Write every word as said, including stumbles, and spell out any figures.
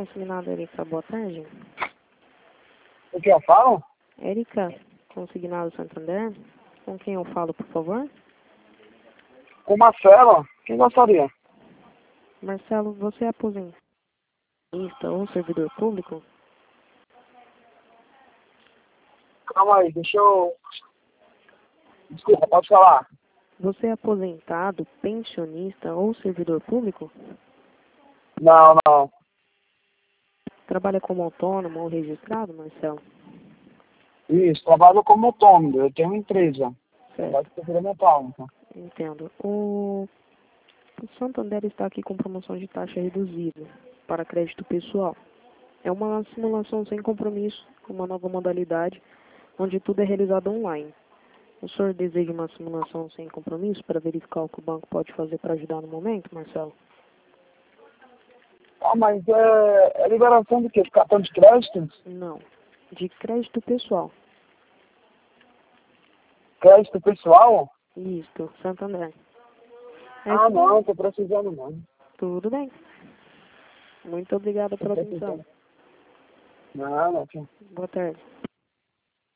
consignado Erika, boa tarde. O que eu falo? Erika, consignado Santander. Com quem eu falo, por favor? Com Marcelo. Quem gostaria? Marcelo, você é aposentista ou servidor público? Calma aí, deixa eu... Desculpa, pode falar. Você é aposentado, pensionista ou servidor público? Não, não. Trabalha como autônomo ou registrado, Marcelo? Isso, trabalho como autônomo. Eu tenho uma empresa. Certo, Pode ser mental, então. entendo. O... o Santander está aqui com promoção de taxa reduzida para crédito pessoal. É uma simulação sem compromisso, uma nova modalidade, onde tudo é realizado online. O senhor deseja uma simulação sem compromisso para verificar o que o banco pode fazer para ajudar no momento, Marcelo? Ah, mas é, é liberação do quê? Do cartão de crédito? Não. De crédito pessoal. Crédito pessoal? Isto, Santander. É Ah, que- não, tô precisando não. Tudo bem. Muito obrigada Tô pela atenção. precisando. Não, não. Boa tarde.